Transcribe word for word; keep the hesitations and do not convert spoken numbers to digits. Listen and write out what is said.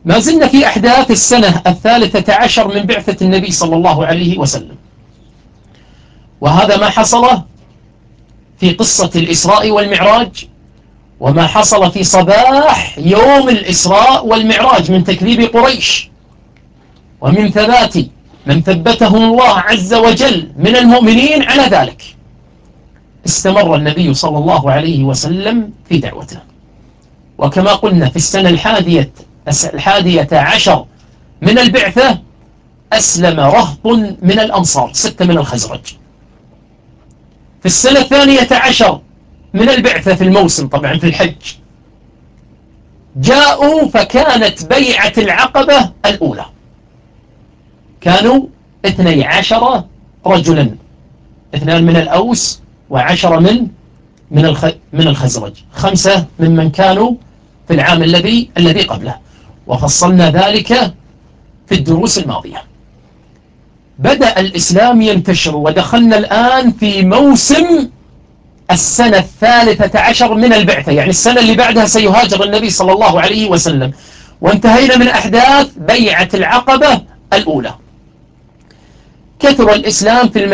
ما زلنا في أحداث السنة الثالثة عشر من بعثة النبي صلى الله عليه وسلم، وهذا ما حصل في قصة الإسراء والمعراج، وما حصل في صباح يوم الإسراء والمعراج من تكذيب قريش ومن ثبات من ثبتهم الله عز وجل من المؤمنين على ذلك. استمر النبي صلى الله عليه وسلم في دعوته، وكما قلنا في السنة الحادية الحادية عشر من البعثة أسلم رهط من الأنصار، ستة من الخزرج. في السنة الثانية عشر من البعثة في الموسم، طبعا في الحج، جاءوا فكانت بيعة العقبة الأولى، كانوا اثني عشر رجلا، اثنان من الأوس وعشرة من من الخ من الخزرج، خمسة ممن كانوا في العام الذي الذي قبله، وفصلنا ذلك في الدروس الماضية. بدأ الإسلام ينتشر، ودخلنا الآن في موسم السنة الثالثة عشر من البعثة، يعني السنة اللي بعدها سيهاجر النبي صلى الله عليه وسلم، وانتهينا من أحداث بيعة العقبة الأولى. كثر الإسلام في المدينة